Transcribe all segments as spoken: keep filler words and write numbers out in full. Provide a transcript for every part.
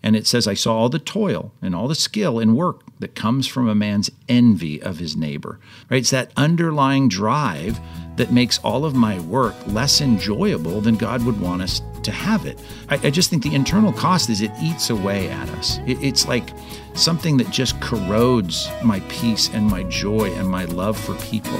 And it says, I saw all the toil and all the skill and work that comes from a man's envy of his neighbor. Right? It's that underlying drive that makes all of my work less enjoyable than God would want us to have it. I, I just think the internal cost is it eats away at us. It, it's like something that just corrodes my peace and my joy and my love for people.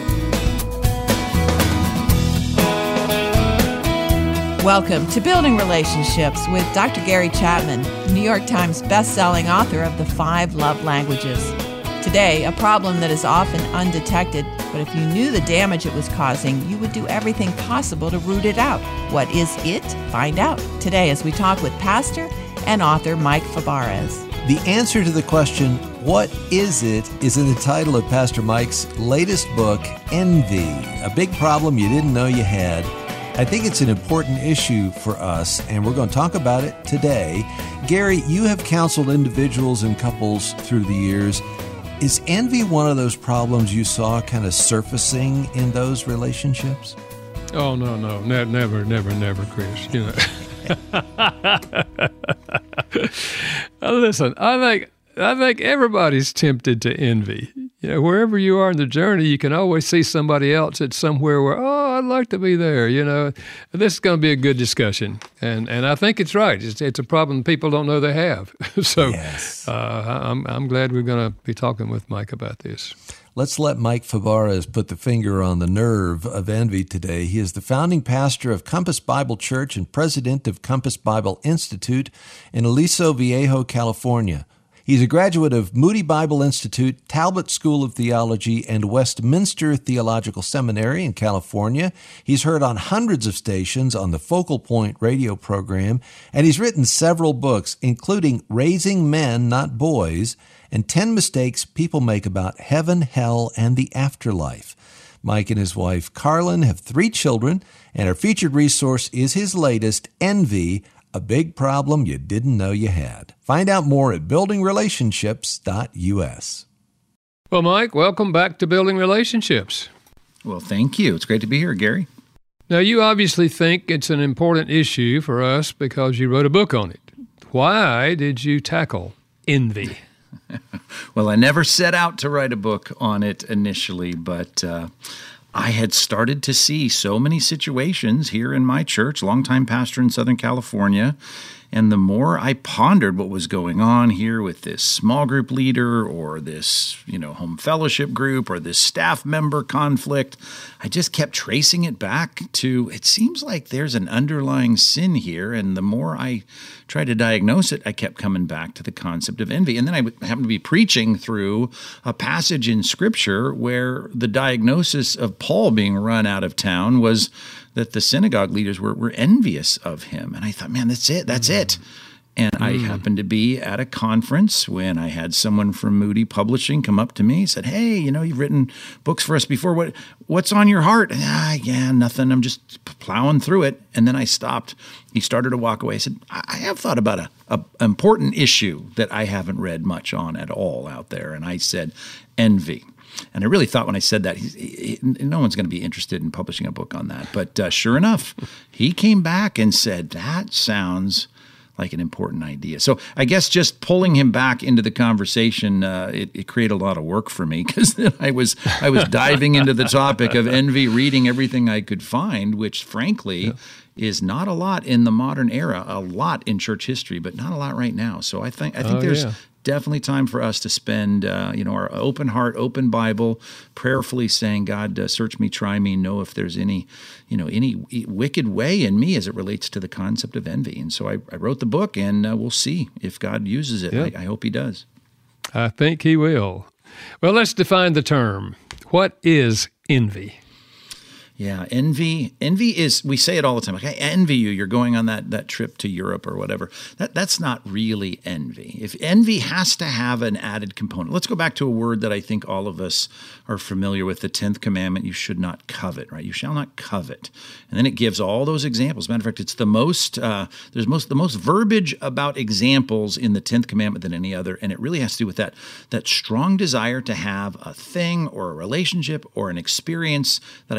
Welcome to Building Relationships with Doctor Gary Chapman, New York Times best-selling author of The Five Love Languages. Today, a problem that is often undetected, but if you knew the damage it was causing, you would do everything possible to root it out. What is it? Find out today as we talk with pastor and author Mike Fabarez. The answer to the question, what is it, is in the title of Pastor Mike's latest book, Envy, a big problem you didn't know you had. I think it's an important issue for us, and we're going to talk about it today. Gary, you have counseled individuals and couples through the years. Is envy one of those problems you saw kind of surfacing in those relationships? Oh, no, no, ne- never, never, never, Chris. You know. Listen, I think I think everybody's tempted to envy. You know, wherever you are in the journey, you can always see somebody else that's somewhere where, oh, I'd like to be there, you know. This is going to be a good discussion. And and I think it's right. It's, it's a problem people don't know they have. so yes. uh, I'm, I'm glad we're going to be talking with Mike about this. Let's let Mike Fabarez put the finger on the nerve of envy today. He is the founding pastor of Compass Bible Church and president of Compass Bible Institute in Aliso Viejo, California. He's a graduate of Moody Bible Institute, Talbot School of Theology, and Westminster Theological Seminary in California. He's heard on hundreds of stations on the Focal Point radio program, and he's written several books, including Raising Men, Not Boys, and ten Mistakes People Make About Heaven, Hell, and the Afterlife. Mike and his wife, Carlin, have three children, and our featured resource is his latest, Envy, a big problem you didn't know you had. Find out more at building relationships dot u s. Well, Mike, welcome back to Building Relationships. Well, thank you. It's great to be here, Gary. Now, you obviously think it's an important issue for us because you wrote a book on it. Why did you tackle envy? Well, I never set out to write a book on it initially, but uh, I had started to see so many situations here in my church, longtime pastor in Southern California, and the more I pondered what was going on here with this small group leader or this, you know, home fellowship group or this staff member conflict, I just kept tracing it back to, it seems like there's an underlying sin here. And the more I tried to diagnose it, I kept coming back to the concept of envy. And then I happened to be preaching through a passage in Scripture where the diagnosis of Paul being run out of town was that the synagogue leaders were, were envious of him. And I thought, man, that's it, that's mm. it. And mm. I happened to be at a conference when I had someone from Moody Publishing come up to me and said, hey, you know, you've written books for us before. What What's on your heart? And, ah, yeah, nothing. I'm just plowing through it. And then I stopped. He started to walk away. I said, I have thought about a, a important issue that I haven't read much on at all out there. And I said, envy. And I really thought when I said that, he, he, no one's going to be interested in publishing a book on that. But uh, sure enough, he came back and said, that sounds like an important idea. So I guess just pulling him back into the conversation, uh, it, it created a lot of work for me because then I was I was diving into the topic of envy, reading everything I could find, which frankly yeah. is not a lot in the modern era, a lot in church history, but not a lot right now. So I think I think oh, there's yeah. definitely time for us to spend, uh, you know, our open heart, open Bible, prayerfully saying, God, uh, search me, try me, know if there's any, you know, any wicked way in me as it relates to the concept of envy. And so I, I wrote the book, and uh, we'll see if God uses it. Yeah. I, I hope he does. I think he will. Well, let's define the term. What is envy? Yeah, envy. Envy is, we say it all the time, like, I envy you, you're going on that, that trip to Europe or whatever. That That's not really envy. If envy has to have an added component. Let's go back to a word that I think all of us are familiar with, the tenth commandment, you should not covet, right? You shall not covet. And then it gives all those examples. Matter of fact, it's the most, uh, there's most the most verbiage about examples in the tenth commandment than any other, and it really has to do with that, that strong desire to have a thing or a relationship or an experience that I just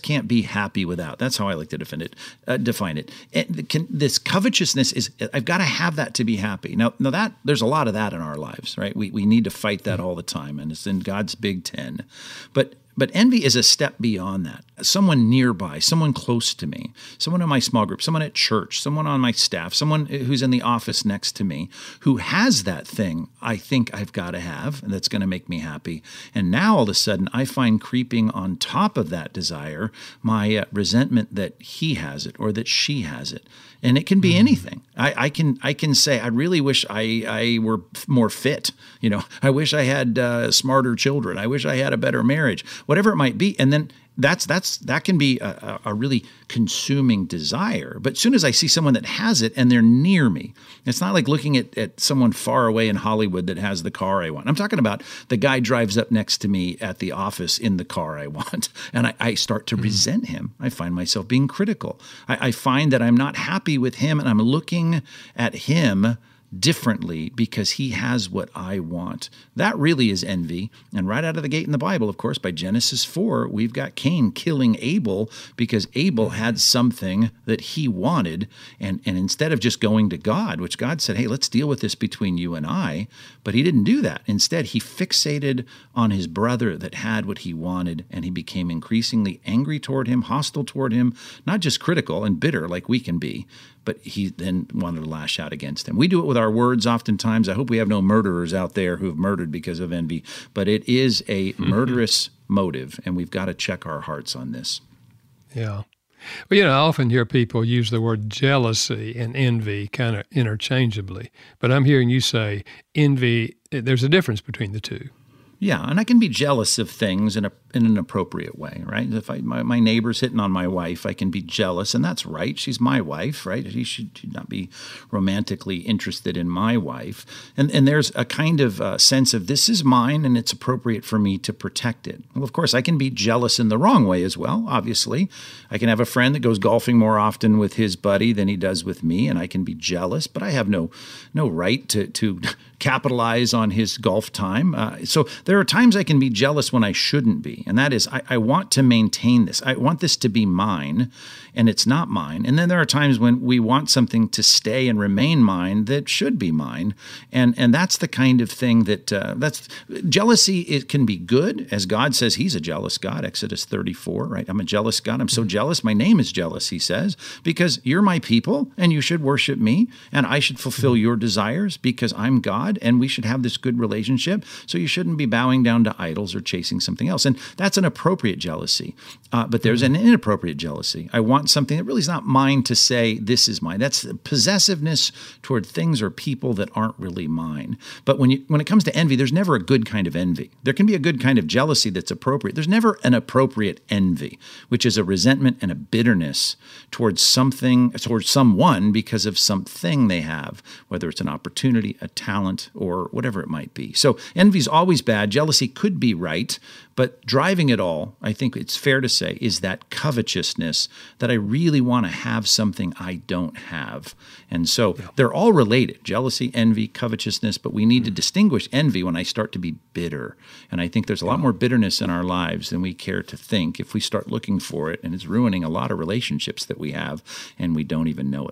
can't be happy without. That's how I like to define it. Uh, define it. And can, this covetousness is, I've got to have that to be happy. Now, now that there's a lot of that in our lives, right? We we need to fight that all the time, and it's in God's Big Ten. But But envy is a step beyond that. Someone nearby, someone close to me, someone in my small group, someone at church, someone on my staff, someone who's in the office next to me who has that thing I think I've got to have and that's going to make me happy. And now all of a sudden I find creeping on top of that desire my uh, resentment that he has it or that she has it. And it can be mm-hmm. anything. I, I can I can say, I really wish I, I were more fit. You know, I wish I had uh, smarter children. I wish I had a better marriage, whatever it might be. And then that's that's that can be a, a really consuming desire. But as soon as I see someone that has it and they're near me, it's not like looking at, at someone far away in Hollywood that has the car I want. I'm talking about the guy drives up next to me at the office in the car I want, and I, I start to mm-hmm. resent him. I find myself being critical. I, I find that I'm not happy with him, and I'm looking at him differently because he has what I want. That really is envy. And right out of the gate in the Bible, of course, by Genesis four, we've got Cain killing Abel because Abel had something that he wanted. And, and instead of just going to God, which God said, hey, let's deal with this between you and I, but he didn't do that. Instead, he fixated on his brother that had what he wanted, and he became increasingly angry toward him, hostile toward him, not just critical and bitter like we can be, but he then wanted to lash out against him. We do it with our words oftentimes. I hope we have no murderers out there who have murdered because of envy, but it is a mm-hmm. murderous motive, and we've got to check our hearts on this. Yeah. Well, you know, I often hear people use the word jealousy and envy kind of interchangeably, but I'm hearing you say envy, there's a difference between the two. Yeah, and I can be jealous of things in a in an appropriate way, right? If I, my, my neighbor's hitting on my wife, I can be jealous, and that's right. She's my wife, right? She should not be romantically interested in my wife. And and there's a kind of uh, sense of this is mine, and it's appropriate for me to protect it. Well, of course, I can be jealous in the wrong way as well, obviously. I can have a friend that goes golfing more often with his buddy than he does with me, and I can be jealous, but I have no no right to to capitalize on his golf time. Uh, so there are times I can be jealous when I shouldn't be. And that is, I, I want to maintain this. I want this to be mine, and it's not mine. And then there are times when we want something to stay and remain mine that should be mine. And and that's the kind of thing that, uh, that's, jealousy, it can be good, as God says he's a jealous God, Exodus thirty-four, right? I'm a jealous God. I'm so jealous. My name is jealous, he says, because you're my people, and you should worship me, and I should fulfill your desires because I'm God, and we should have this good relationship. So you shouldn't be bowing down to idols or chasing something else. And that's an appropriate jealousy. Uh, but there's an inappropriate jealousy. I want something that really is not mine to say, this is mine. That's possessiveness toward things or people that aren't really mine. But when you when it comes to envy, there's never a good kind of envy. There can be a good kind of jealousy that's appropriate. There's never an appropriate envy, which is a resentment and a bitterness towards something, towards someone because of something they have, whether it's an opportunity, a talent, or whatever it might be. So envy is always bad. Jealousy could be right, but driving it all, I think it's fair to say, is that covetousness that I really want to have something I don't have. And so yeah. they're all related, jealousy, envy, covetousness, but we need mm-hmm. to distinguish envy when I start to be bitter. And I think there's a lot more bitterness in our lives than we care to think if we start looking for it, and it's ruining a lot of relationships that we have, and we don't even know it.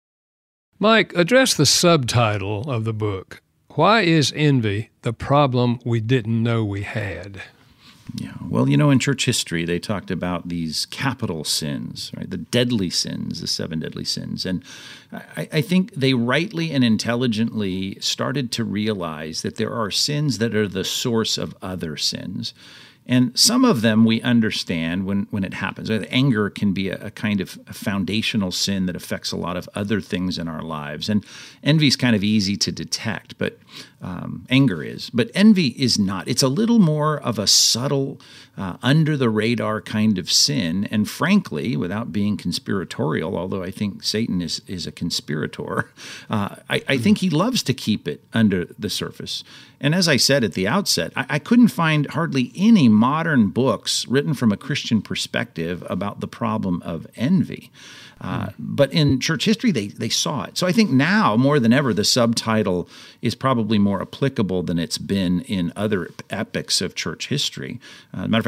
Mike, address the subtitle of the book. Why is envy the problem we didn't know we had? Yeah, well, you know, in church history, they talked about these capital sins, right? The deadly sins, the seven deadly sins. And I, I think they rightly and intelligently started to realize that there are sins that are the source of other sins. And some of them we understand when, when it happens. Anger can be a, a kind of a foundational sin that affects a lot of other things in our lives. And envy is kind of easy to detect, but um, anger is. But envy is not. It's a little more of a subtle, uh, under-the-radar kind of sin. And frankly, without being conspiratorial, although I think Satan is, is a conspirator, uh, I, I think he loves to keep it under the surface. And as I said at the outset, I, I couldn't find hardly any modern books written from a Christian perspective about the problem of envy. Uh, mm. But in church history, they they saw it. So I think now, more than ever, the subtitle is probably more applicable than it's been in other epochs of church history. Uh, matter of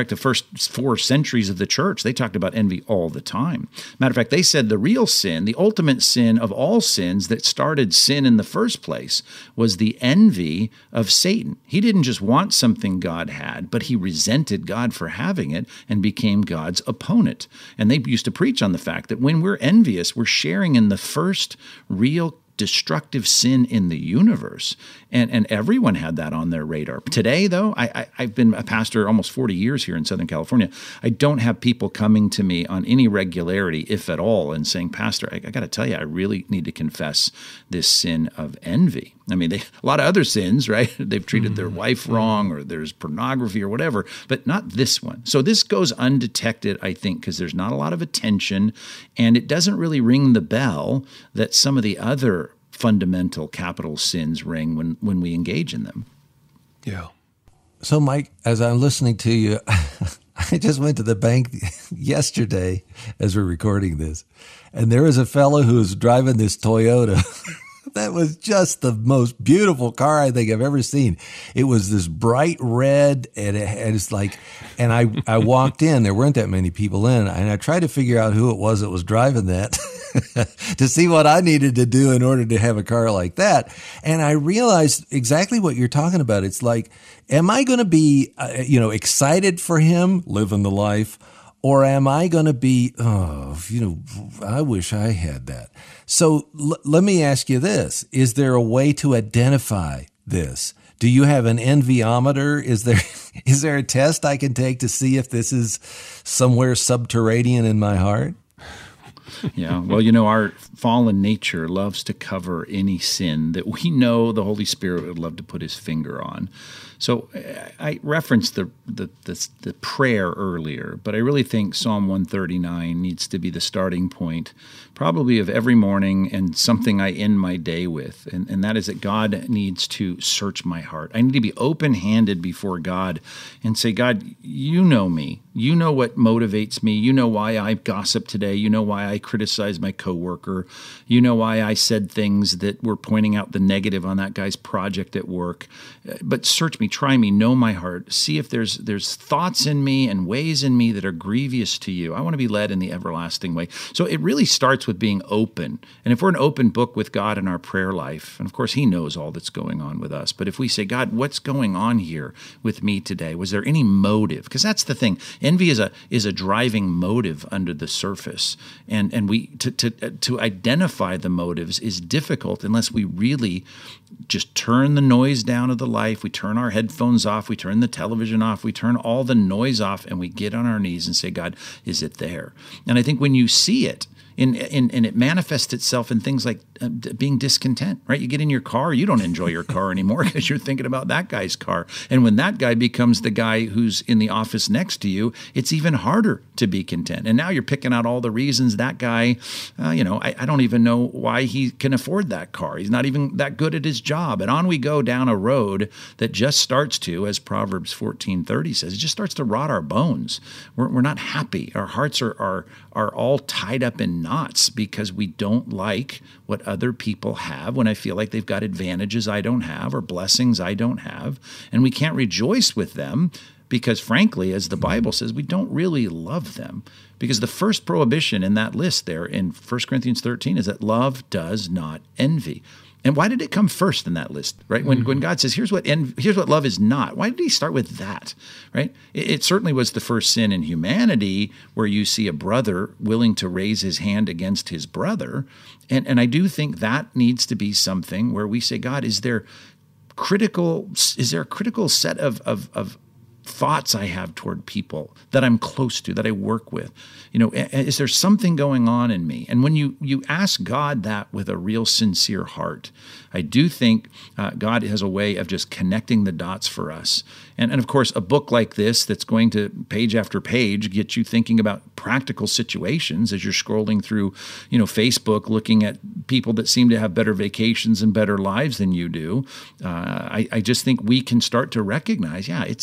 fact, the first four centuries of the church, they talked about envy all the time. Matter of fact, they said the real sin, the ultimate sin of all sins that started sin in the first place, was the envy of Satan. He didn't just want something God had, but he resented God for having it and became God's opponent. And they used to preach on the fact that when we're envious, we're sharing in the first real destructive sin in the universe. And and everyone had that on their radar. Today, though, I, I, I've been a pastor almost forty years here in Southern California. I don't have people coming to me on any regularity, if at all, and saying, Pastor, I, I got to tell you, I really need to confess this sin of envy. I mean, they, a lot of other sins, right? They've treated their wife wrong, or there's pornography or whatever, but not this one. So this goes undetected, I think, because there's not a lot of attention, and it doesn't really ring the bell that some of the other fundamental capital sins ring when, when we engage in them. Yeah. So, Mike, as I'm listening to you, I just went to the bank yesterday as we're recording this, and there was a fellow who was driving this Toyota. That was just the most beautiful car I think I've ever seen. It was this bright red, and, it, and it's like, and I, I walked in, there weren't that many people in, and I tried to figure out who it was that was driving that to see what I needed to do in order to have a car like that. And I realized exactly what you're talking about. It's like, am I going to be, uh, you know, excited for him living the life? Or am I going to be, oh, you know, I wish I had that. So l- let me ask you this. Is there a way to identify this? Do you have an enviometer? Is there is there a test I can take to see if this is somewhere subterranean in my heart? Yeah, well, you know, our fallen nature loves to cover any sin that we know the Holy Spirit would love to put his finger on. So I referenced the, the the the prayer earlier, but I really think Psalm one thirty-nine needs to be the starting point, probably of every morning, and something I end my day with, and, and that is that God needs to search my heart. I need to be open-handed before God and say, God, you know me. You know what motivates me. You know why I gossip today. You know why I criticize my coworker. You know why I said things that were pointing out the negative on that guy's project at work. But search me, try me, know my heart. See if there's there's thoughts in me and ways in me that are grievous to you. I want to be led in the everlasting way. So it really starts with being open. And if we're an open book with God in our prayer life, and of course he knows all that's going on with us, but if we say, God, what's going on here with me today? Was there any motive? Because that's the thing. Envy is a is a driving motive under the surface, and and we to to to identify the motives is difficult unless we really just turn the noise down of the life. We turn our headphones off. We turn the television off. We turn all the noise off, and we get on our knees and say, God, is it there? And I think when you see it, In, in, and it manifests itself in things like uh, being discontent, right? You get in your car, you don't enjoy your car anymore because you're thinking about that guy's car. And when that guy becomes the guy who's in the office next to you, it's even harder to be content. And now you're picking out all the reasons that guy, uh, you know, I, I don't even know why he can afford that car. He's not even that good at his job. And on we go down a road that just starts to, as Proverbs fourteen thirty says, it just starts to rot our bones. We're, we're not happy. Our hearts are, are, are all tied up in knots because we don't like what other people have when I feel like they've got advantages I don't have or blessings I don't have. And we can't rejoice with them because, frankly, as the Bible says, we don't really love them. Because the first prohibition in that list there in First Corinthians thirteen is that love does not envy. And why did it come first in that list, right? When mm-hmm. when God says, here's what env- here's what love is not, why did he start with that, right? It, it certainly was the first sin in humanity where you see a brother willing to raise his hand against his brother. And, and I do think that needs to be something where we say, God, is there critical, is there a critical set of, of, of thoughts I have toward people that I'm close to, that I work with? You know, is there something going on in me? And when you you ask God that with a real sincere heart, I do think uh, God has a way of just connecting the dots for us. And, and of course, a book like this that's going to page after page get you thinking about practical situations as you're scrolling through, you know, Facebook, looking at people that seem to have better vacations and better lives than you do. Uh, I, I just think we can start to recognize, yeah, it's it's there.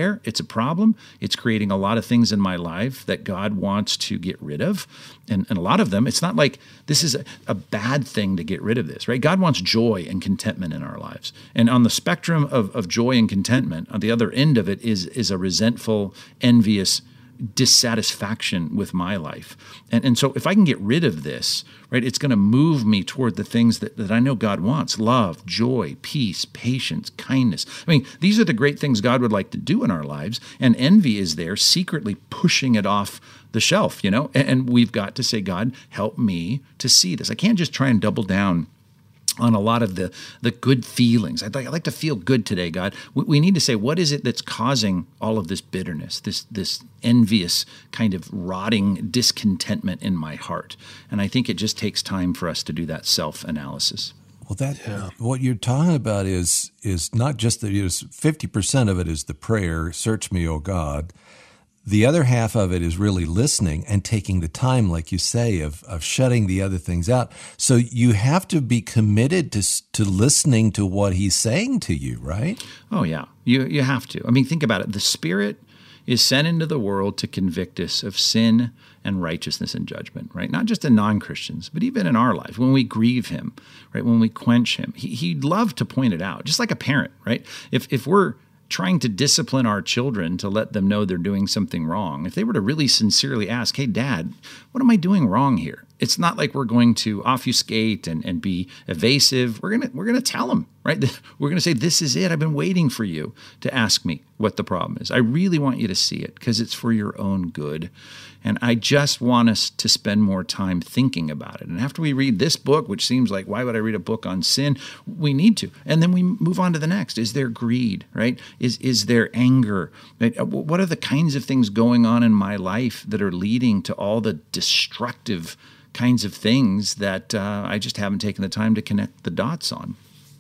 there. It's a problem. It's creating a lot of things in my life that God wants to get rid of. And, and a lot of them, it's not like this is a, a bad thing to get rid of this, right? God wants joy and contentment in our lives. And on the spectrum of, of joy and contentment, on the other end of it is, is a resentful, envious dissatisfaction with my life. And, and so if I can get rid of this, right, it's going to move me toward the things that, that I know God wants: love, joy, peace, patience, kindness. I mean, these are the great things God would like to do in our lives. And envy is there secretly pushing it off the shelf, you know, and, and we've got to say, God, help me to see this. I can't just try and double down on a lot of the, the good feelings. I'd like, I'd like to feel good today, God. We, we need to say, what is it that's causing all of this bitterness, this this envious kind of rotting discontentment in my heart? And I think it just takes time for us to do that self-analysis. Well, that yeah. what you're talking about is is not just that. Is fifty percent of it is the prayer, "Search me, O God." The other half of it is really listening and taking the time, like you say, of of shutting the other things out. So you have to be committed to to listening to what he's saying to you, right? Oh, yeah. You you have to. I mean, think about it. The Spirit is sent into the world to convict us of sin and righteousness and judgment, right? Not just in non-Christians, but even in our life, when we grieve him, right? When we quench him, he, he'd love to point it out, just like a parent, right? If if we're trying to discipline our children to let them know they're doing something wrong, if they were to really sincerely ask, hey, Dad, what am I doing wrong here? It's not like we're going to obfuscate and, and be evasive. We're gonna we're gonna tell them, right? We're gonna say, this is it. I've been waiting for you to ask me what the problem is. I really want you to see it because it's for your own good. And I just want us to spend more time thinking about it. And after we read this book, which seems like, why would I read a book on sin? We need to. And then we move on to the next. Is there greed, right? Is is there anger? Right? What are the kinds of things going on in my life that are leading to all the destructive kinds of things that uh, I just haven't taken the time to connect the dots on?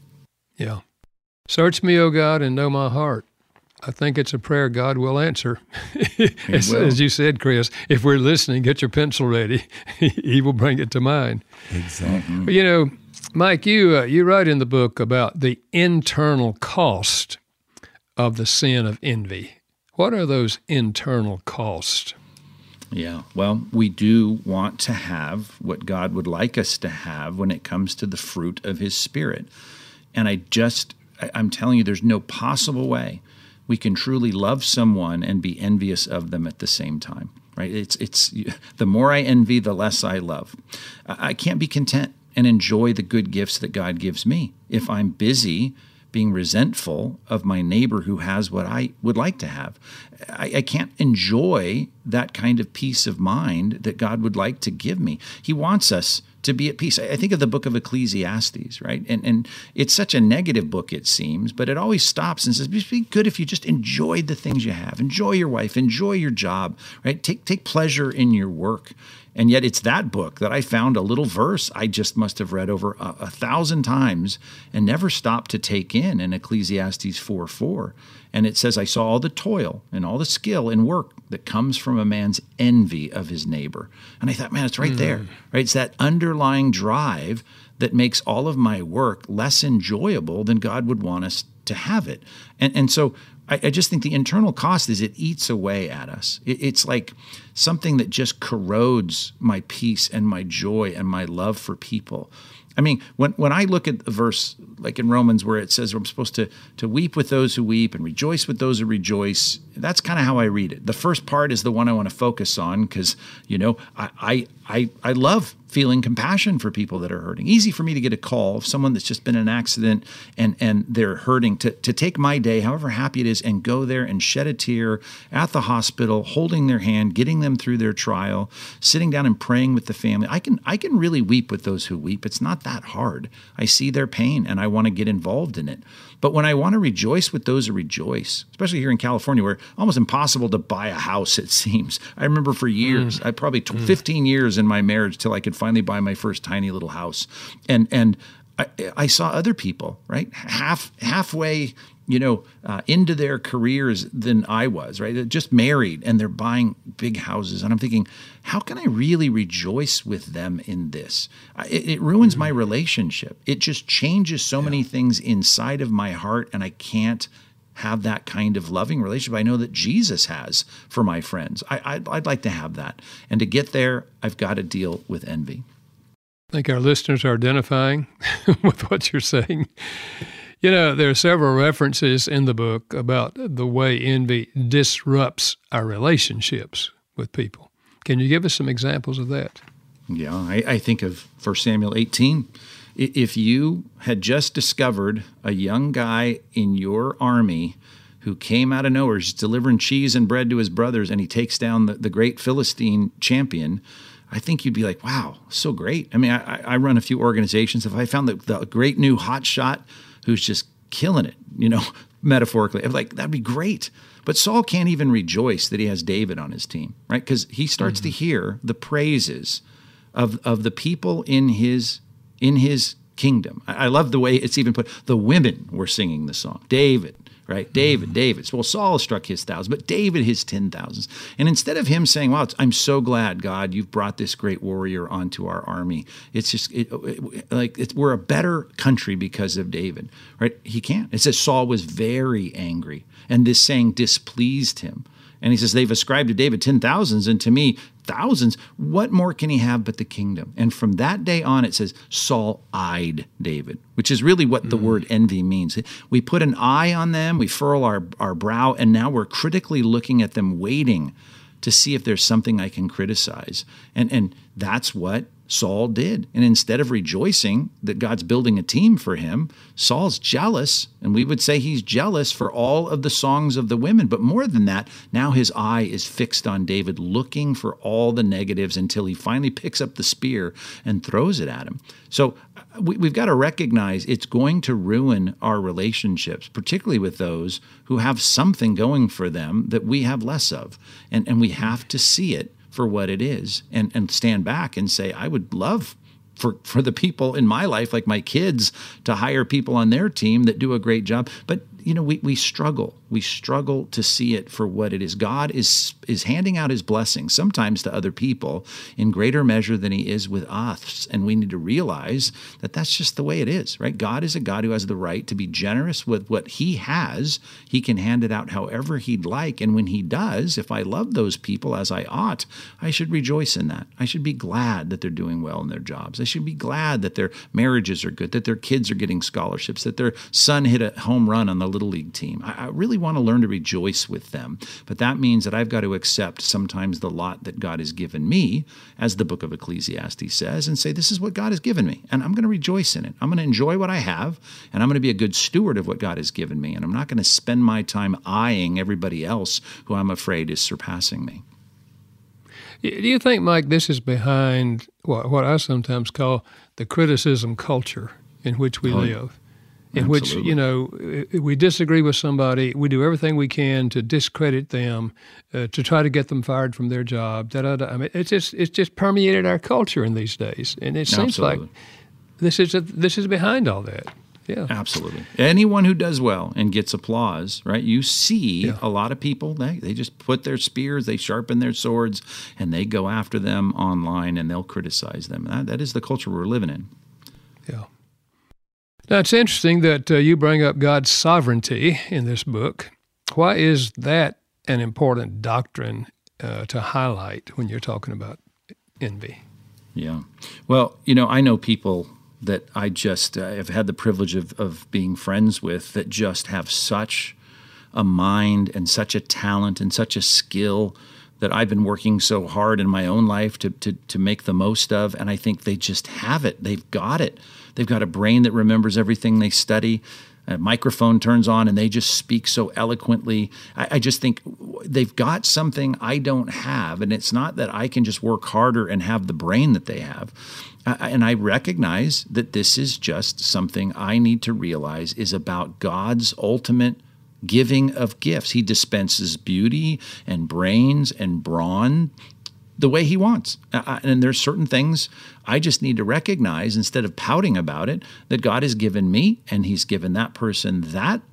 Yeah. Search me, O God, and know my heart. I think it's a prayer God will answer. as, will. as you said, Chris, if we're listening, get your pencil ready. He will bring it to mind. Exactly. But, you know, Mike, you uh, you write in the book about the internal cost of the sin of envy. What are those internal costs? Yeah, well, we do want to have what God would like us to have when it comes to the fruit of his Spirit. And I just, I, I'm telling you, there's no possible way we can truly love someone and be envious of them at the same time, right? It's it's the more I envy, the less I love. I can't be content and enjoy the good gifts that God gives me if I'm busy being resentful of my neighbor who has what I would like to have. I, I can't enjoy that kind of peace of mind that God would like to give me. He wants us to be at peace. I think of the book of Ecclesiastes, right? And and it's such a negative book, it seems, but it always stops and says, it'd be good if you just enjoyed the things you have. Enjoy your wife, enjoy your job, right? Take take pleasure in your work. And yet it's that book that I found a little verse I just must have read over a, a thousand times and never stopped to take in, in Ecclesiastes four four. And it says, I saw all the toil and all the skill and work that comes from a man's envy of his neighbor. And I thought, man, it's right mm. there, right? It's that underlying drive that makes all of my work less enjoyable than God would want us to have it. And, and so I, I just think the internal cost is it eats away at us. It, it's like something that just corrodes my peace and my joy and my love for people. I mean, when when I look at the verse, like in Romans, where it says I'm supposed to, to weep with those who weep and rejoice with those who rejoice, that's kind of how I read it. The first part is the one I want to focus on because, you know, I, I I I love feeling compassion for people that are hurting. Easy for me to get a call of someone that's just been in an accident and, and they're hurting, to, to take my day, however happy it is, and go there and shed a tear at the hospital, holding their hand, getting them through their trial, sitting down and praying with the family. I can I can really weep with those who weep. It's not that hard. I see their pain and I want to get involved in it. But when I want to rejoice with those who rejoice, especially here in California, where almost impossible to buy a house, it seems. I remember for years, mm. I probably t- mm. fifteen years in my marriage till I could finally buy my first tiny little house. And and I, I saw other people, right, half halfway, you know, uh, into their careers than I was, right? They're just married and they're buying big houses. And I'm thinking, how can I really rejoice with them in this? It, it ruins mm-hmm. my relationship. It just changes so yeah. many things inside of my heart, and I can't have that kind of loving relationship I know that Jesus has for my friends. I, I'd, I'd like to have that. And to get there, I've got to deal with envy. I think our listeners are identifying with what you're saying. You know, there are several references in the book about the way envy disrupts our relationships with people. Can you give us some examples of that? Yeah, I, I think of First Samuel eighteen. If you had just discovered a young guy in your army who came out of nowhere, just delivering cheese and bread to his brothers, and he takes down the, the great Philistine champion, I think you'd be like, wow, so great. I mean, I, I run a few organizations. If I found the, the great new hot shot who's just killing it, you know, metaphorically, I'm like, that'd be great. But Saul can't even rejoice that he has David on his team, right? Because he starts mm-hmm. to hear the praises of of the people in his in his kingdom. I, I love the way it's even put. The women were singing the song. David, right? David, David. Well, Saul struck his thousands, but David his ten thousands. And instead of him saying, wow, it's, I'm so glad, God, you've brought this great warrior onto our army. It's just it, it, like it's, we're a better country because of David, right? He can't. It says Saul was very angry, and this saying displeased him. And he says, they've ascribed to David ten thousands, and to me, thousands. What more can he have but the kingdom? And from that day on, it says, Saul eyed David, which is really what the mm. word envy means. We put an eye on them, we furrow our, our brow, and now we're critically looking at them, waiting to see if there's something I can criticize. And, and that's what Saul did. And instead of rejoicing that God's building a team for him, Saul's jealous, and we would say he's jealous for all of the songs of the women. But more than that, now his eye is fixed on David, looking for all the negatives until he finally picks up the spear and throws it at him. So we, we've got to recognize it's going to ruin our relationships, particularly with those who have something going for them that we have less of. And, and we have to see it for what it is, and, and stand back and say, I would love for, for the people in my life, like my kids, to hire people on their team that do a great job. But, you know, we, we struggle. We struggle to see it for what it is. God is is handing out his blessings, sometimes to other people, in greater measure than he is with us. And we need to realize that that's just the way it is, right? God is a God who has the right to be generous with what he has. He can hand it out however he'd like. And when he does, if I love those people as I ought, I should rejoice in that. I should be glad that they're doing well in their jobs. I should be glad that their marriages are good, that their kids are getting scholarships, that their son hit a home run on the Little League team. I, I really want to learn to rejoice with them. But that means that I've got to accept sometimes the lot that God has given me, as the book of Ecclesiastes says, and say, this is what God has given me, and I'm going to rejoice in it. I'm going to enjoy what I have, and I'm going to be a good steward of what God has given me, and I'm not going to spend my time eyeing everybody else who I'm afraid is surpassing me. Do you think, Mike, this is behind what, what I sometimes call the criticism culture in which we oh, live? In Absolutely. Which, you know, we disagree with somebody, we do everything we can to discredit them, uh, to try to get them fired from their job. Da, da, da. I mean, it's just it's just permeated our culture in these days, and it seems Absolutely. Like this is a, this is behind all that. Yeah, absolutely. Anyone who does well and gets applause, right? You see yeah. a lot of people, they, they just put their spears, they sharpen their swords, and they go after them online, and they'll criticize them. That, that is the culture we're living in. Yeah. Now, it's interesting that uh, you bring up God's sovereignty in this book. Why is that an important doctrine uh, to highlight when you're talking about envy? Yeah. Well, you know, I know people that I just uh, have had the privilege of, of being friends with that just have such a mind and such a talent and such a skill that I've been working so hard in my own life to, to, to make the most of, and I think they just have it. They've got it. They've got a brain that remembers everything they study. A microphone turns on and they just speak so eloquently. I, I just think they've got something I don't have, and it's not that I can just work harder and have the brain that they have. I, and I recognize that this is just something I need to realize is about God's ultimate giving of gifts. He dispenses beauty and brains and brawn the way he wants. Uh, and there's certain things I just need to recognize, instead of pouting about it, that God has given me, and he's given that person that.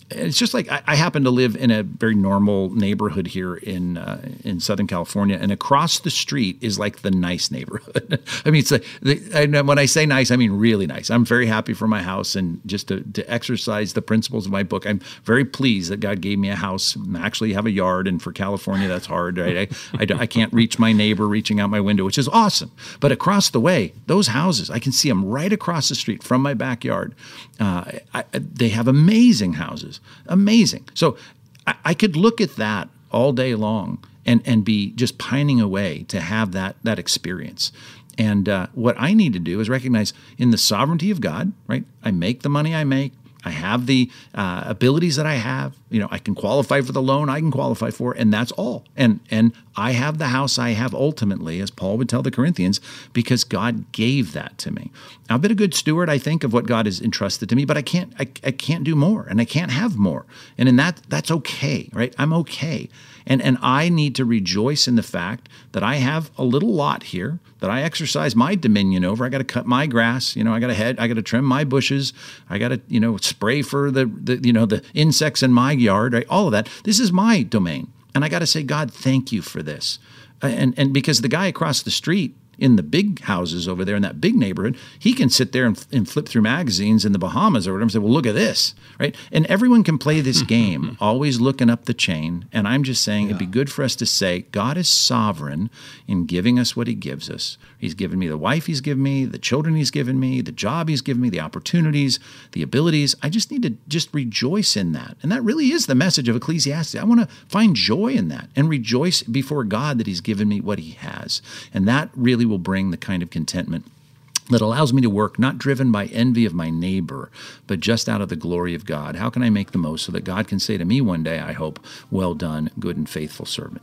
it's just like I, I happen to live in a very normal neighborhood here in uh, in Southern California, and across the street is like the nice neighborhood. I mean, it's like the, and when I say nice, I mean really nice. I'm very happy for my house, and just to, to exercise the principles of my book, I'm very pleased that God gave me a house and actually have a yard. And for California, that's hard. Right? I, I, I can't reach my neighbor reaching out my window, which is awesome. But across the way, those houses, I can see them right across the street from my backyard. Uh, I, they have amazing houses. Amazing. So I, I could look at that all day long and, and be just pining away to have that that experience. And uh, what I need to do is recognize in the sovereignty of God, right? I make the money I make. I have the uh, abilities that I have. You know, I can qualify for the loan I can qualify for, and that's all. And and I have the house I have ultimately, as Paul would tell the Corinthians, because God gave that to me. I've been a good steward, I think, of what God has entrusted to me, but I can't I, I can't do more, and I can't have more. And in that, that's okay, right? I'm okay. And and I need to rejoice in the fact that I have a little lot here that I exercise my dominion over. I got to cut my grass, you know, I got to head, I got to trim my bushes, I got to, you know, spray for the, the you know, the insects in my yard, right? All of that. This is my domain. And I got to say, God, thank you for this. And and because the guy across the street in the big houses over there in that big neighborhood, he can sit there and, and flip through magazines in the Bahamas or whatever and say, well, look at this, right? And everyone can play this game, always looking up the chain. And I'm just saying yeah. it'd be good for us to say, God is sovereign in giving us what he gives us. He's given me the wife he's given me, the children he's given me, the job he's given me, the opportunities, the abilities. I just need to just rejoice in that. And that really is the message of Ecclesiastes. I want to find joy in that and rejoice before God that he's given me what he has. And that really will bring the kind of contentment that allows me to work not driven by envy of my neighbor, but just out of the glory of God. How can I make the most so that God can say to me one day, I hope, well done, good and faithful servant.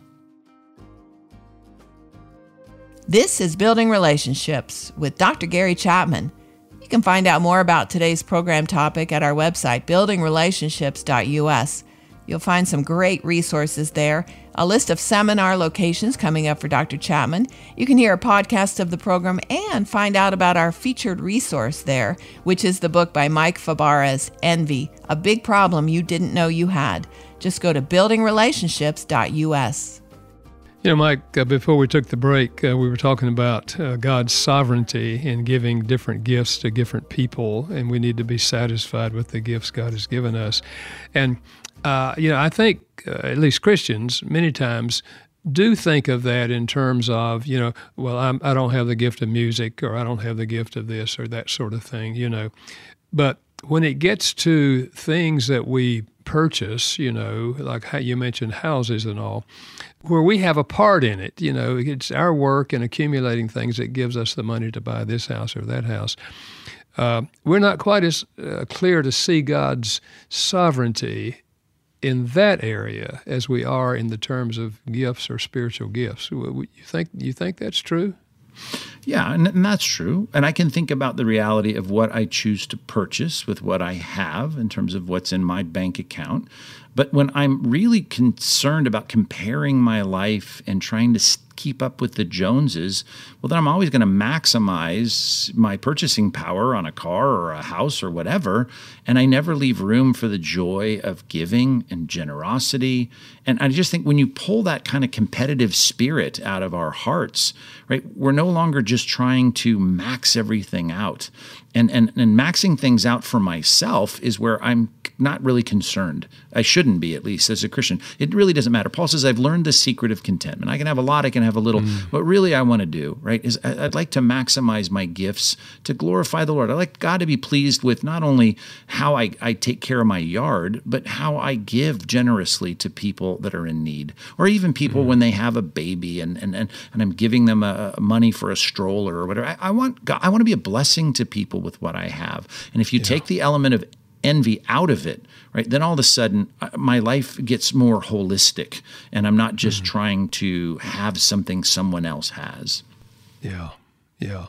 This is Building Relationships with Doctor Gary Chapman. You can find out more about today's program topic at our website, building relationships dot u s. You'll find some great resources there, a list of seminar locations coming up for Doctor Chapman. You can hear a podcast of the program and find out about our featured resource there, which is the book by Mike Fabarez, Envy, A Big Problem You Didn't Know You Had. Just go to building relationships dot u s. You know, Mike, uh, before we took the break, uh, we were talking about uh, God's sovereignty in giving different gifts to different people, and we need to be satisfied with the gifts God has given us. And, uh, you know, I think, uh, at least Christians, many times do think of that in terms of, you know, well, I'm, I don't have the gift of music, or I don't have the gift of this or that sort of thing, you know. But when it gets to things that we purchase, you know, like how you mentioned houses and all, where we have a part in it, you know, it's our work in accumulating things that gives us the money to buy this house or that house. Uh, we're not quite as uh, clear to see God's sovereignty in that area as we are in the terms of gifts or spiritual gifts. You think you think that's true? Yeah, and, and that's true. And I can think about the reality of what I choose to purchase with what I have in terms of what's in my bank account. But when I'm really concerned about comparing my life and trying to keep up with the Joneses, well, then I'm always going to maximize my purchasing power on a car or a house or whatever, and I never leave room for the joy of giving and generosity. And I just think when you pull that kind of competitive spirit out of our hearts, right, we're no longer just trying to max everything out. And, and and maxing things out for myself is where I'm not really concerned. I shouldn't be, at least as a Christian. It really doesn't matter. Paul says, I've learned the secret of contentment. I can have a lot, I can have a little. Mm. What really I want to do, right, is I'd like to maximize my gifts to glorify the Lord. I'd like God to be pleased with not only how I, I take care of my yard, but how I give generously to people that are in need, or even people mm. when they have a baby and and, and, and I'm giving them a, a money for a stroller or whatever. I, I want God, I want to be a blessing to people with what I have. And if you yeah. take the element of envy out of it, right, then all of a sudden my life gets more holistic and I'm not just mm-hmm. trying to have something someone else has. Yeah, yeah.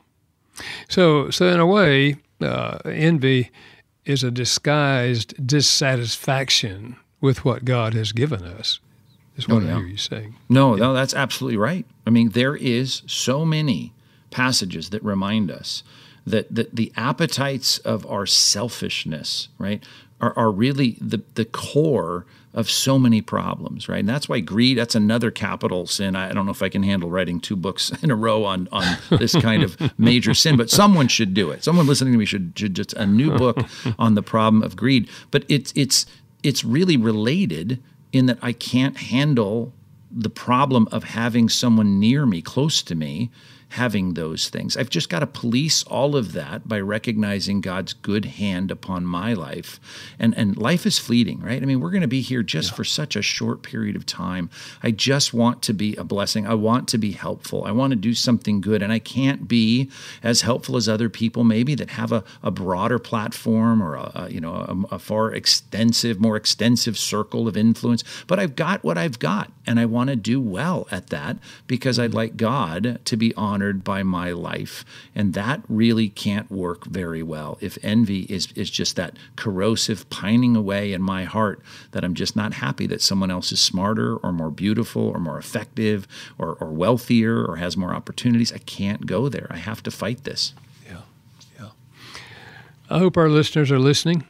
So, so in a way, uh, envy is a disguised dissatisfaction with what God has given us, is what oh, yeah. I hear you saying. No, yeah. no, that's absolutely right. I mean, there is so many passages that remind us that, that the appetites of our selfishness, right, are, are really the, the core of so many problems, right? And that's why greed, that's another capital sin. I don't know if I can handle writing two books in a row on, on this kind of major sin, but someone should do it. Someone listening to me should, should just, a new book on the problem of greed. But it's, it's, it's really related in that I can't handle the problem of having someone near me, close to me, having those things. I've just got to police all of that by recognizing God's good hand upon my life. And and life is fleeting, right? I mean, we're going to be here just yeah. for such a short period of time. I just want to be a blessing. I want to be helpful. I want to do something good. And I can't be as helpful as other people maybe that have a, a broader platform or a, a you know a, a far extensive, more extensive circle of influence. But I've got what I've got, and I want to do well at that because I'd like God to be honored by my life. And that really can't work very well if envy is, is just that corrosive pining away in my heart that I'm just not happy that someone else is smarter or more beautiful or more effective or, or wealthier or has more opportunities. I can't go there. I have to fight this. Yeah, yeah. I hope our listeners are listening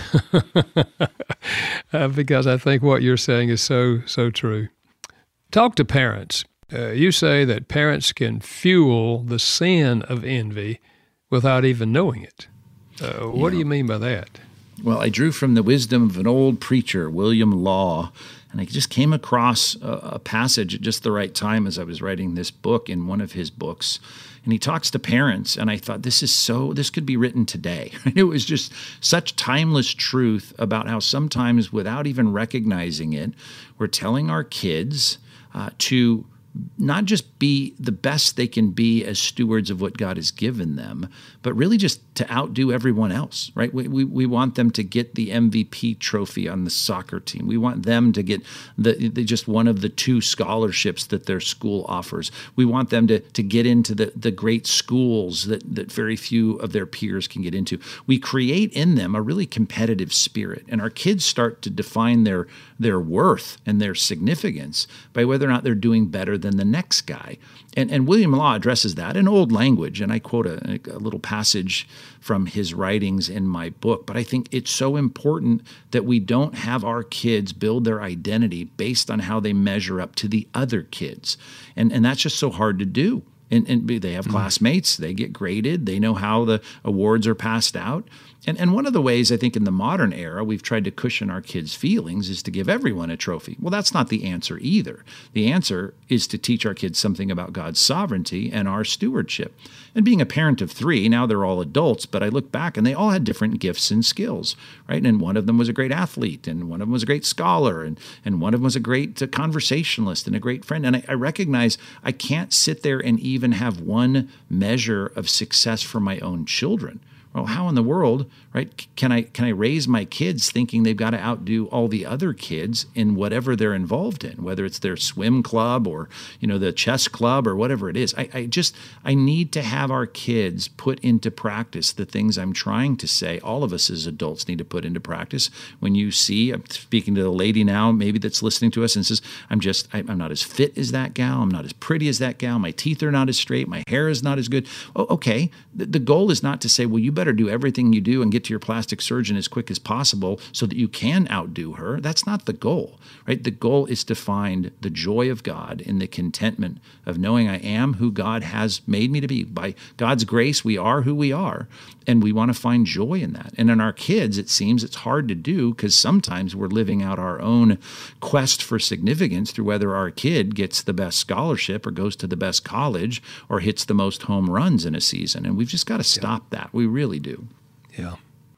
uh, because I think what you're saying is so, so true. Talk to parents. Uh, you say that parents can fuel the sin of envy without even knowing it. Uh, what yeah. do you mean by that? Well, I drew from the wisdom of an old preacher, William Law, and I just came across a, a passage at just the right time as I was writing this book in one of his books. And he talks to parents, and I thought, this is so, this could be written today. It was just such timeless truth about how sometimes, without even recognizing it, we're telling our kids uh, to not just be the best they can be as stewards of what God has given them, but really just to outdo everyone else, right? We, we, we want them to get the M V P trophy on the soccer team. We want them to get the, the just one of the two scholarships that their school offers. We want them to, to get into the, the great schools that, that very few of their peers can get into. We create in them a really competitive spirit, and our kids start to define their, their worth and their significance by whether or not they're doing better than the next guy. And, and William Law addresses that in old language, and I quote a, a little passage from his writings in my book. But I think it's so important that we don't have our kids build their identity based on how they measure up to the other kids. And, and that's just so hard to do. And, and they have classmates, they get graded, they know how the awards are passed out. And, and one of the ways I think in the modern era we've tried to cushion our kids' feelings is to give everyone a trophy. Well, that's not the answer either. The answer is to teach our kids something about God's sovereignty and our stewardship. And being a parent of three, now they're all adults, but I look back and they all had different gifts and skills, right? And one of them was a great athlete, and one of them was a great scholar, and, and one of them was a great uh, conversationalist and a great friend. And I, I recognize I can't sit there and even have one measure of success for my own children. Well, how in the world, right, can I can I raise my kids thinking they've got to outdo all the other kids in whatever they're involved in, whether it's their swim club or, you know, the chess club or whatever it is? I, I just, I need to have our kids put into practice the things I'm trying to say. All of us as adults need to put into practice. When you see, I'm speaking to the lady now, maybe that's listening to us and says, I'm just, I'm not as fit as that gal. I'm not as pretty as that gal. My teeth are not as straight. My hair is not as good. Oh, okay. The, the goal is not to say, well, you better do everything you do and get to your plastic surgeon as quick as possible so that you can outdo her. That's not the goal, right? The goal is to find the joy of God in the contentment of knowing I am who God has made me to be. By God's grace, we are who we are, and we want to find joy in that. And in our kids, it seems it's hard to do because sometimes we're living out our own quest for significance through whether our kid gets the best scholarship or goes to the best college or hits the most home runs in a season. And we've just got to stop yeah. that. We really do. Yeah.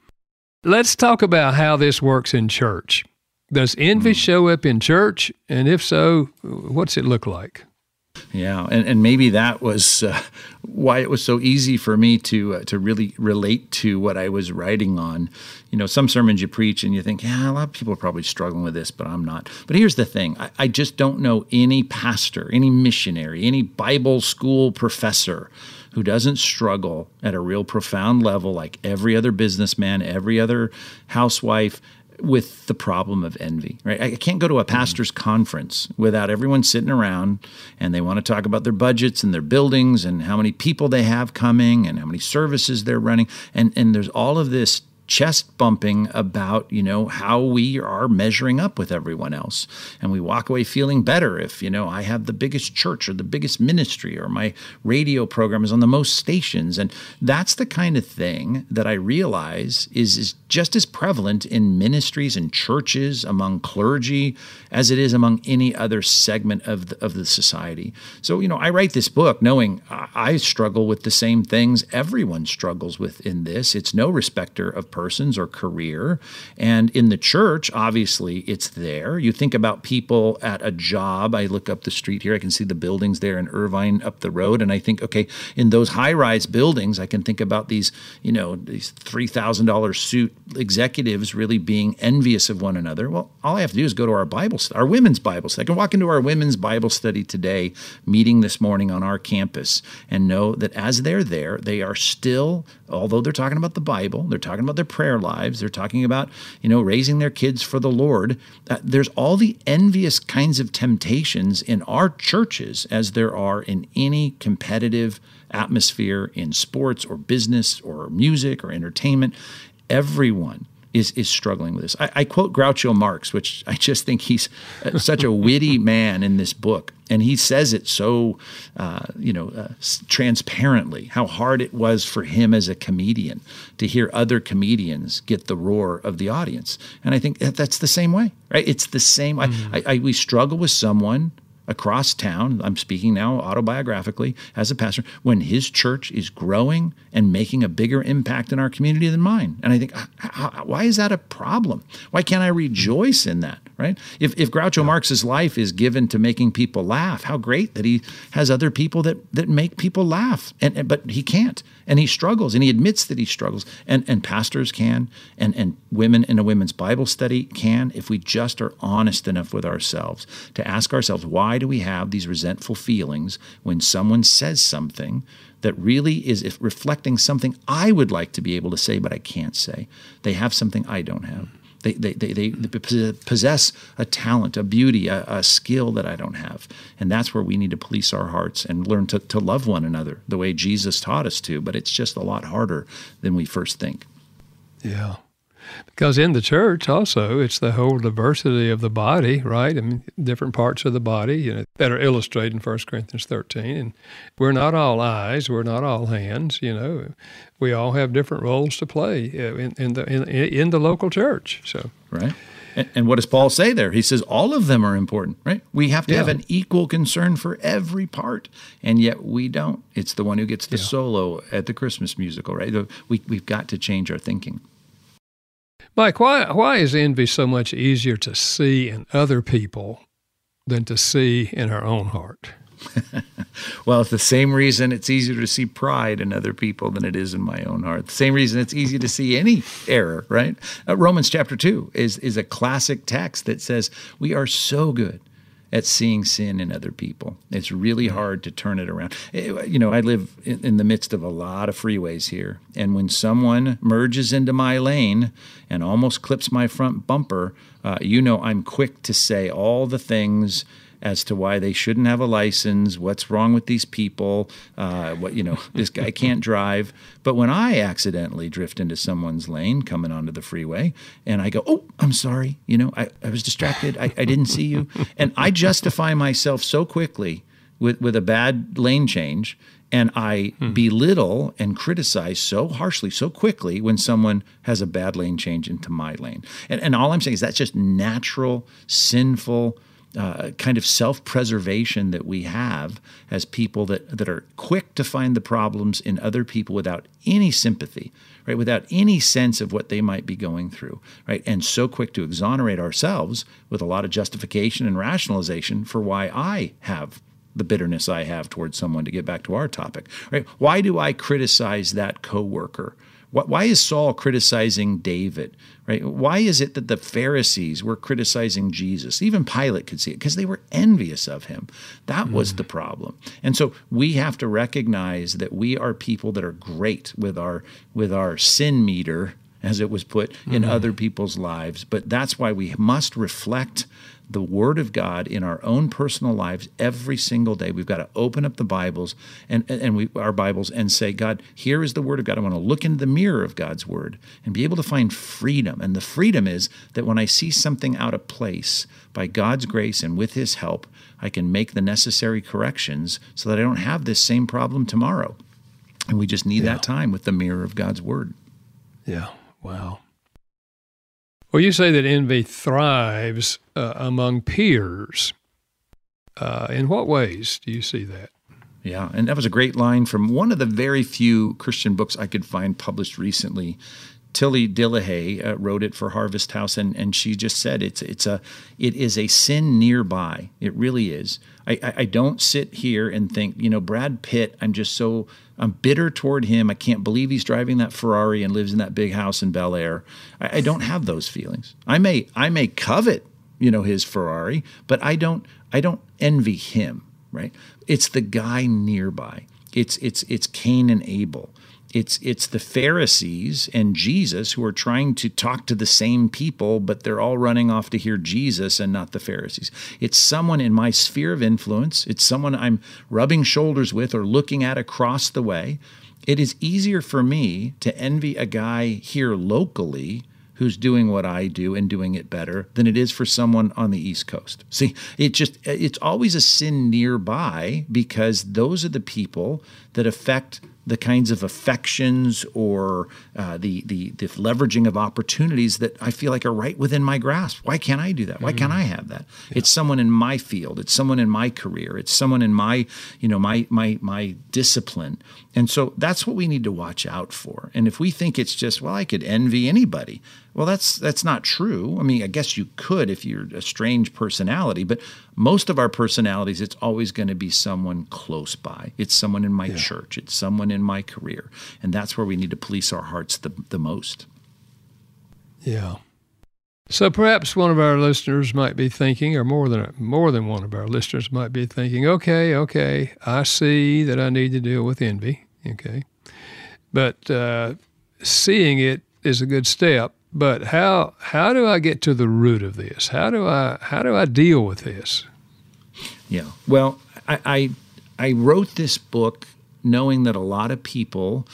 Let's talk about how this works in church. Does envy mm. show up in church? And if so, what's it look like? Yeah, and, and maybe that was uh, why it was so easy for me to uh, to really relate to what I was writing on. You know, some sermons you preach and you think, yeah, a lot of people are probably struggling with this, but I'm not. But here's the thing. I, I just don't know any pastor, any missionary, any Bible school professor who doesn't struggle at a real profound level like every other businessman, every other housewife, with the problem of envy, right? I can't go to a pastor's mm-hmm. conference without everyone sitting around and they want to talk about their budgets and their buildings and how many people they have coming and how many services they're running. And, and there's all of this chest bumping about, you know, how we are measuring up with everyone else. And we walk away feeling better if, you know, I have the biggest church or the biggest ministry or my radio program is on the most stations. And that's the kind of thing that I realize is, is just as prevalent in ministries and churches among clergy as it is among any other segment of the, of the society. So, you know, I write this book knowing I struggle with the same things everyone struggles with in this. It's no respecter of persons or career. And in the church, obviously, it's there. You think about people at a job. I look up the street here. I can see the buildings there in Irvine up the road. And I think, okay, in those high-rise buildings, I can think about these, you know, these three thousand dollars suit executives really being envious of one another. Well, all I have to do is go to our Bible study, our women's Bible study. I can walk into our women's Bible study today, meeting this morning on our campus, and know that as they're there, they are still, although they're talking about the Bible, they're talking about their prayer lives, they're talking about, you know, raising their kids for the Lord. Uh, there's all the envious kinds of temptations in our churches as there are in any competitive atmosphere in sports or business or music or entertainment. Everyone is is struggling with this. I, I quote Groucho Marx, which I just think he's such a witty man in this book. And he says it so, uh, you know, uh, transparently, how hard it was for him as a comedian to hear other comedians get the roar of the audience. And I think that that's the same way, right? It's the same. Mm-hmm. I, I, we struggle with someone across town, I'm speaking now autobiographically as a pastor, when his church is growing and making a bigger impact in our community than mine. And I think, why is that a problem? Why can't I rejoice in that, right? If, if Groucho Marx's life is given to making people laugh, how great that he has other people that, that make people laugh, and, and but he can't. And he struggles, and he admits that he struggles. And, and pastors can, and, and women in a women's Bible study can, if we just are honest enough with ourselves to ask ourselves, why do we have these resentful feelings when someone says something that really is if reflecting something I would like to be able to say, but I can't say? They have something I don't have. They, they, they, they possess a talent, a beauty, a, a skill that I don't have. And that's where we need to police our hearts and learn to, to love one another the way Jesus taught us to. But it's just a lot harder than we first think. Yeah. Because in the church also, it's the whole diversity of the body, right? I mean, different parts of the body, you know, that are illustrated in First Corinthians thirteen. And we're not all eyes, we're not all hands, you know. We all have different roles to play in, in the in, in the local church. So right. And, and what does Paul say there? He says all of them are important, right? We have to yeah. have an equal concern for every part, and yet we don't. It's the one who gets the yeah. solo at the Christmas musical, right? We, we've got to change our thinking. Mike, why why is envy so much easier to see in other people than to see in our own heart? Well, it's the same reason it's easier to see pride in other people than it is in my own heart. The same reason it's easy to see any error, right? Uh, Romans chapter two is, is a classic text that says we are so good at seeing sin in other people. It's really hard to turn it around. You know, I live in, in the midst of a lot of freeways here, and when someone merges into my lane and almost clips my front bumper, uh, you know I'm quick to say all the things as to why they shouldn't have a license, what's wrong with these people, uh, what you know, this guy can't drive. But when I accidentally drift into someone's lane coming onto the freeway, and I go, oh, I'm sorry, you know, I, I was distracted, I, I didn't see you. And I justify myself so quickly with, with a bad lane change, and I hmm. belittle and criticize so harshly, so quickly when someone has a bad lane change into my lane. And, and all I'm saying is that's just natural, sinful, Uh, kind of self-preservation that we have as people that, that are quick to find the problems in other people without any sympathy, right? Without any sense of what they might be going through, right? And so quick to exonerate ourselves with a lot of justification and rationalization for why I have the bitterness I have towards someone, to get back to our topic, right? Why do I criticize that coworker? Why is Saul criticizing David, right? Why is it that the Pharisees were criticizing Jesus? Even Pilate could see it because they were envious of him. That was mm. the problem. And so we have to recognize that we are people that are great with our with our sin meter as it was put, in mm-hmm. other people's lives. But that's why we must reflect the Word of God in our own personal lives every single day. We've got to open up the Bibles and and we our Bibles and say, God, here is the Word of God. I want to look into the mirror of God's Word and be able to find freedom. And the freedom is that when I see something out of place, by God's grace and with His help, I can make the necessary corrections so that I don't have this same problem tomorrow. And we just need yeah. that time with the mirror of God's Word. Yeah. Wow. Well, you say that envy thrives uh, among peers. Uh, in what ways do you see that? Yeah, and that was a great line from one of the very few Christian books I could find published recently. Tilly Dillahay uh, wrote it for Harvest House, and, and she just said it's it's a it is a sin nearby. It really is. I, I, I don't sit here and think, you know, Brad Pitt, I'm just so, I'm bitter toward him. I can't believe he's driving that Ferrari and lives in that big house in Bel Air. I, I don't have those feelings. I may I may covet, you know, his Ferrari, but I don't I don't envy him, right? It's the guy nearby. It's it's it's Cain and Abel. It's it's the Pharisees and Jesus who are trying to talk to the same people, but they're all running off to hear Jesus and not the Pharisees. It's someone in my sphere of influence. It's someone I'm rubbing shoulders with or looking at across the way. It is easier for me to envy a guy here locally who's doing what I do and doing it better than it is for someone on the East Coast. See, it just it's always a sin nearby because those are the people that affect the kinds of affections or uh, the, the the leveraging of opportunities that I feel like are right within my grasp. Why can't I do that? Why can't I have that? Yeah. It's someone in my field. It's someone in my career. It's someone in my, you know, my my my discipline. And so that's what we need to watch out for. And if we think it's just, well, I could envy anybody, well, that's that's not true. I mean, I guess you could if you're a strange personality, but most of our personalities, it's always going to be someone close by. It's someone in my yeah. church. It's someone in my career. And that's where we need to police our hearts the, the most. Yeah. So perhaps one of our listeners might be thinking, or more than more than one of our listeners might be thinking, okay, okay, I see that I need to deal with envy, okay. But uh, seeing it is a good step. But how how do I get to the root of this? How do I how do I deal with this? Yeah. Well, I I, I wrote this book knowing that a lot of people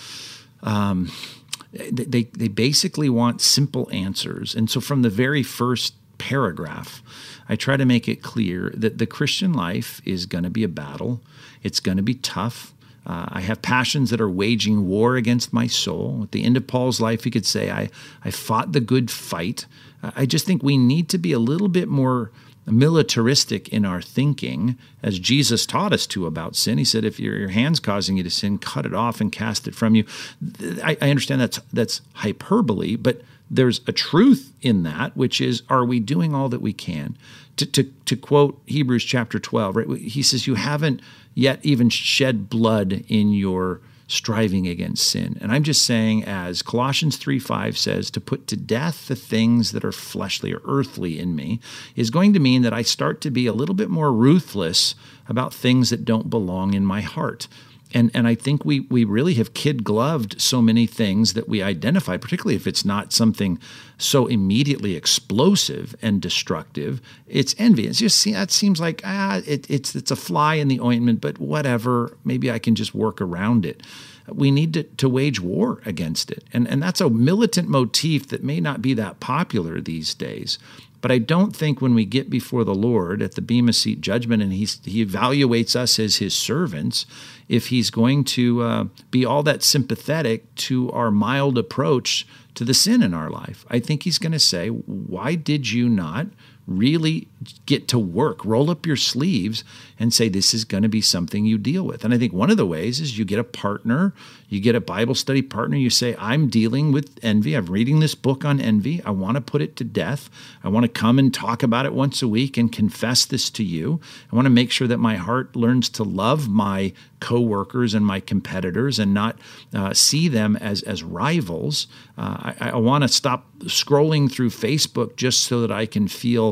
um, they they basically want simple answers, and so from the very first paragraph, I try to make it clear that the Christian life is going to be a battle. It's going to be tough. Uh, I have passions that are waging war against my soul. At the end of Paul's life, he could say, I, I fought the good fight. Uh, I just think we need to be a little bit more militaristic in our thinking, as Jesus taught us to about sin. He said, if your, your hand's causing you to sin, cut it off and cast it from you. I, I understand that's, that's hyperbole, but there's a truth in that, which is, are we doing all that we can? To, to, to quote Hebrews chapter twelve, right? He says, you haven't yet even shed blood in your striving against sin. And I'm just saying, as Colossians three five says, to put to death the things that are fleshly or earthly in me is going to mean that I start to be a little bit more ruthless about things that don't belong in my heart. And and I think we we really have kid-gloved so many things that we identify, particularly if it's not something so immediately explosive and destructive. It's envy. It's just, that seems like, ah, it, it's it's a fly in the ointment, but whatever, maybe I can just work around it. We need to, to wage war against it. And, and that's a militant motif that may not be that popular these days. But I don't think when we get before the Lord at the Bema Seat judgment and he's, he evaluates us as his servants, if he's going to uh, be all that sympathetic to our mild approach to the sin in our life. I think he's going to say, why did you not really get to work, roll up your sleeves and say, this is going to be something you deal with? And I think one of the ways is you get a partner, you get a Bible study partner, you say, I'm dealing with envy. I'm reading this book on envy. I want to put it to death. I want to come and talk about it once a week and confess this to you. I want to make sure that my heart learns to love my coworkers and my competitors and not uh, see them as, as rivals. Uh, I, I want to stop scrolling through Facebook just so that I can feel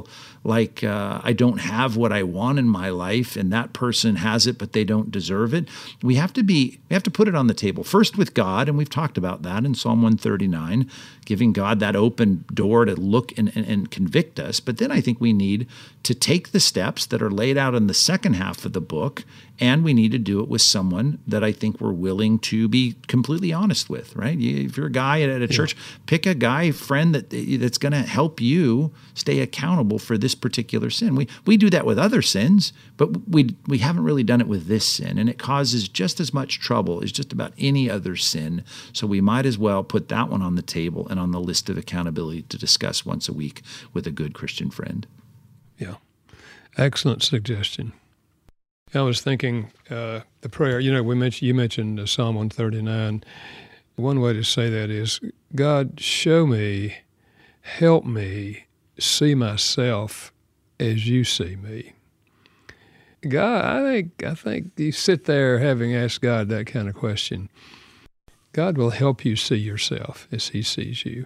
feel like uh, I don't have what I want in my life and that person has it, but they don't deserve it. We have to be, we have to put it on the table. First with God, and we've talked about that in Psalm one thirty-nine, giving God that open door to look and, and, and convict us. But then I think we need to take the steps that are laid out in the second half of the book, and we need to do it with someone that I think we're willing to be completely honest with, right? If you're a guy at a church, yeah. pick a guy, friend that that's going to help you stay accountable for this particular sin. We we do that with other sins, but we we haven't really done it with this sin, and it causes just as much trouble as just about any other sin. So we might as well put that one on the table and on the list of accountability to discuss once a week with a good Christian friend. Yeah, excellent suggestion. I was thinking uh, the prayer. You know, we mentioned you mentioned uh, Psalm one thirty-nine. One way to say that is, God, show me, help me see myself as you see me. God, I think I think you sit there having asked God that kind of question. God will help you see yourself as He sees you.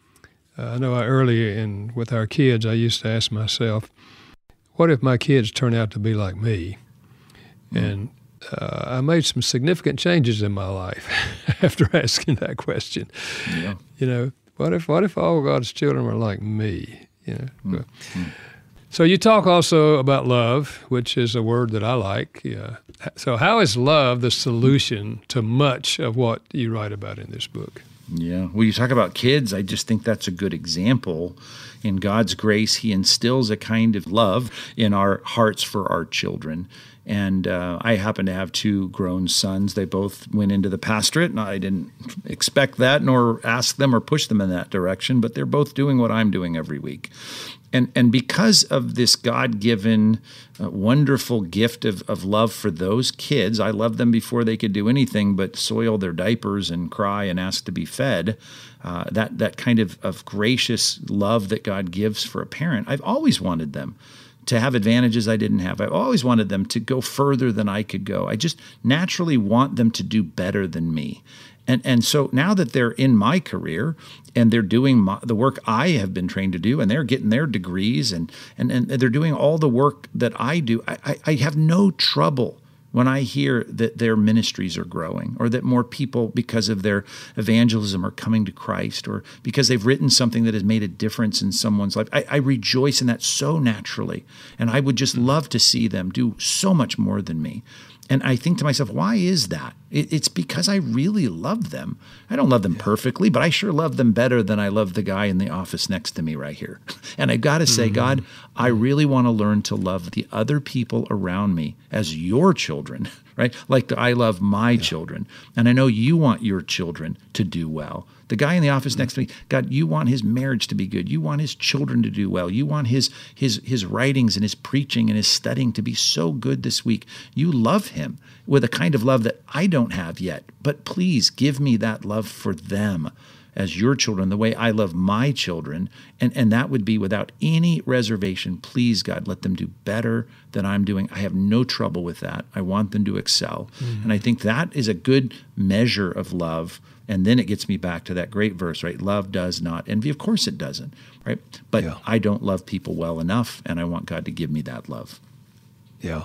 Uh, I know I, early in with our kids, I used to ask myself, what if my kids turn out to be like me? Mm. And uh, I made some significant changes in my life after asking that question. Yeah. You know, what if what if all God's children were like me? You know. Mm. Mm. So you talk also about love, which is a word that I like. Yeah. So how is love the solution to much of what you write about in this book? Yeah. Well, you talk about kids, I just think that's a good example. In God's grace, He instills a kind of love in our hearts for our children. And uh, I happen to have two grown sons. They both went into the pastorate, and I didn't expect that nor ask them or push them in that direction, but they're both doing what I'm doing every week. And and because of this God-given uh, wonderful gift of, of love for those kids, I loved them before they could do anything but soil their diapers and cry and ask to be fed. Uh, that that kind of, of gracious love that God gives for a parent, I've always wanted them to have advantages I didn't have. I've always wanted them to go further than I could go. I just naturally want them to do better than me. And and so now that they're in my career and they're doing my, the work I have been trained to do, and they're getting their degrees and and, and they're doing all the work that I do, I, I, I have no trouble when I hear that their ministries are growing, or that more people, because of their evangelism, are coming to Christ, or because they've written something that has made a difference in someone's life. I, I rejoice in that so naturally, and I would just love to see them do so much more than me. And I think to myself, why is that? It, it's because I really love them. I don't love them perfectly, but I sure love them better than I love the guy in the office next to me right here. And I've got to say, mm-hmm. God, I really want to learn to love the other people around me as your children, right? Like I love my yeah. children. And I know you want your children to do well. The guy in the office mm-hmm. next to me, God, you want his marriage to be good. You want his children to do well. You want his his his writings and his preaching and his studying to be so good this week. You love him with a kind of love that I don't have yet. But please give me that love for them as your children, the way I love my children. And, and that would be without any reservation. Please, God, let them do better than I'm doing. I have no trouble with that. I want them to excel. Mm-hmm. And I think that is a good measure of love. And then it gets me back to that great verse, right? Love does not envy. Of course it doesn't, right? But yeah. I don't love people well enough, and I want God to give me that love. Yeah.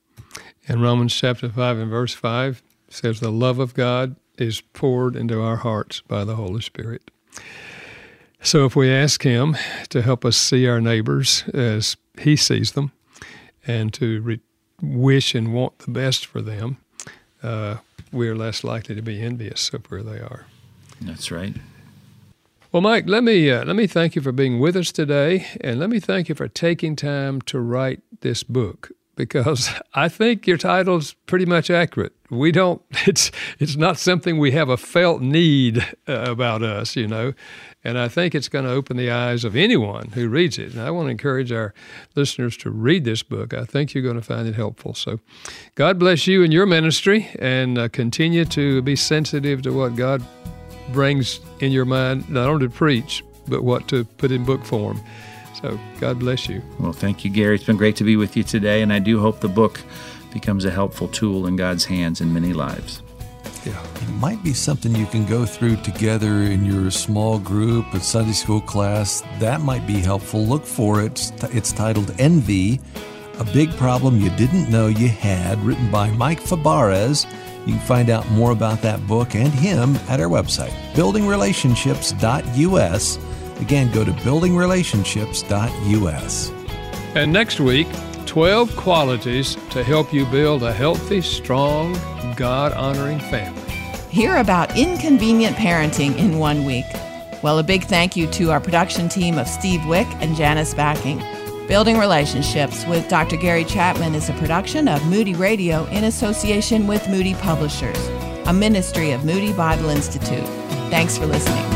And Romans chapter five and verse five says, the love of God is poured into our hearts by the Holy Spirit. So if we ask Him to help us see our neighbors as He sees them, and to re- wish and want the best for them, uh, we're less likely to be envious of where they are. That's right. Well, Mike, let me uh, let me thank you for being with us today, and let me thank you for taking time to write this book, because I think your title's pretty much accurate. We don't, it's it's not something we have a felt need uh, about us, you know, and I think it's going to open the eyes of anyone who reads it. And I want to encourage our listeners to read this book. I think you're going to find it helpful. So God bless you and your ministry, and uh, continue to be sensitive to what God brings in your mind, not only to preach, but what to put in book form. So God bless you. Well, thank you, Gary. It's been great to be with you today, and I do hope the book becomes a helpful tool in God's hands in many lives. it might be something you can go through together in your small group, a Sunday school class. That might be helpful. Look for it. It's titled Envy, A Big Problem You Didn't Know You Had, written by Mike Fabarez. You can find out more about that book and him at our website, building relationships dot U S. Again, go to building relationships dot U S. And next week, twelve qualities to help you build a healthy, strong, God-honoring family. Hear about inconvenient parenting in one week. Well, a big thank you to our production team of Steve Wick and Janice Backing. Building Relationships with Doctor Gary Chapman is a production of Moody Radio in association with Moody Publishers, a ministry of Moody Bible Institute. Thanks for listening.